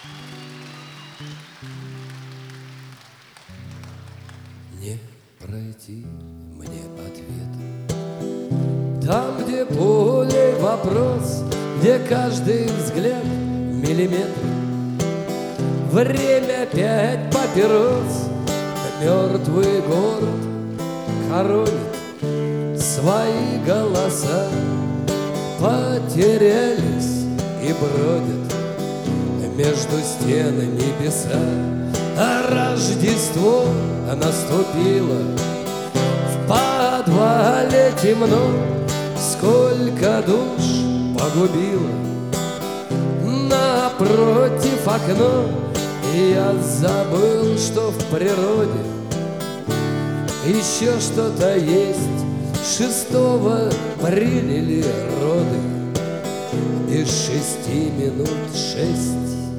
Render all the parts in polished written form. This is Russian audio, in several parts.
Не пройти мне ответ. Там, где пулей вопрос, где каждый взгляд миллиметр. Время пять папирос, мертвый город хоронит свои голоса. Потерялись и бродят между стен небеса. А Рождество наступило, в подвале темно, сколько душ погубило. Напротив окно, и я забыл, что в природе еще что-то есть. 6-го приняли роды, без 6 минут 6.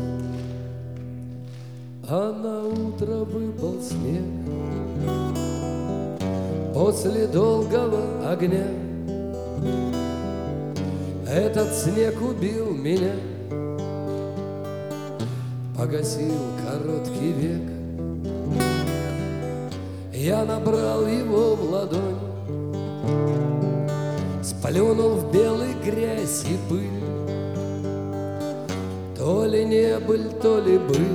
А на утро выпал снег после долгого огня. Этот снег убил меня, погасил короткий век. Я набрал его в ладонь, сплюнул в белый грязь и пыль. То ли не быль, то ли быль,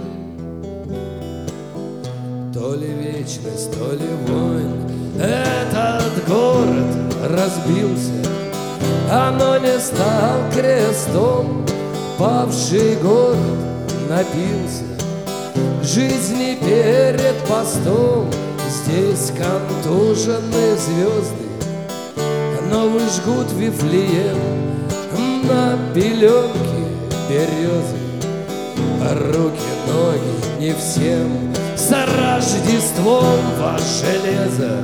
то ли вечность, то ли вонь. Этот город разбился, оно не стал крестом. Павший город напился жизни перед постом. Здесь контуженные звезды новый жгут Вифлеем на пеленке березы. Руки, ноги не всем, с Рождеством ваше железо.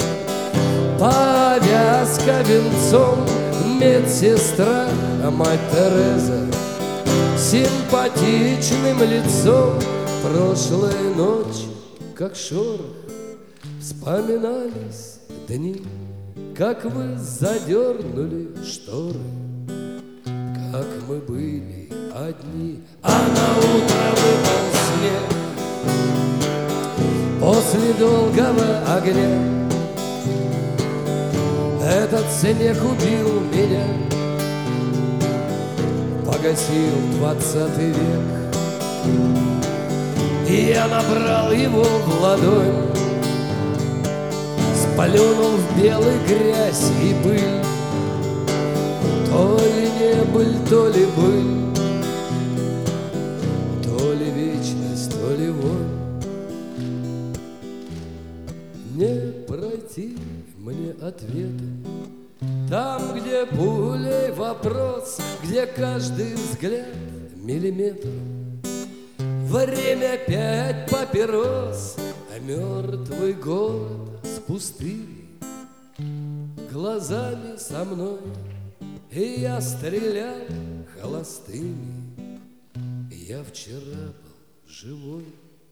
Повязка венцом, медсестра, мать Тереза. Симпатичным лицом прошлой ночь, как шорох, вспоминались дни, как вы задернули шторы, как мы были одни. А на утро выпал снег после долгого огня. Этот снег убил меня, погасил 20 век. И я набрал его в ладонь, сплюнул в белый грязь и пыль. То ли не быль, то ли быль, то ли вечность, то ли вонь. Не пройти мне ответа там, где пулей вопрос, где каждый взгляд миллиметр. Время 5 папирос, а мертвый город с пустыми глазами со мной. И я стрелял холостыми, и я вчера был живой.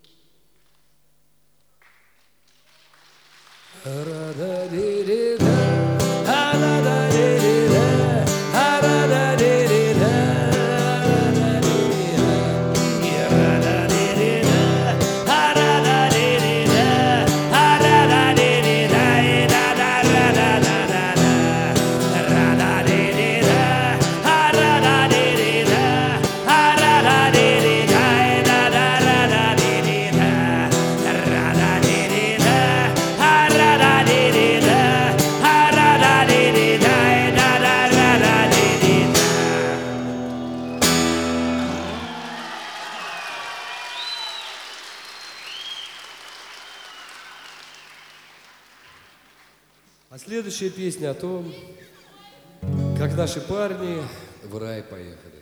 А следующая песня о том, как наши парни в рай поехали.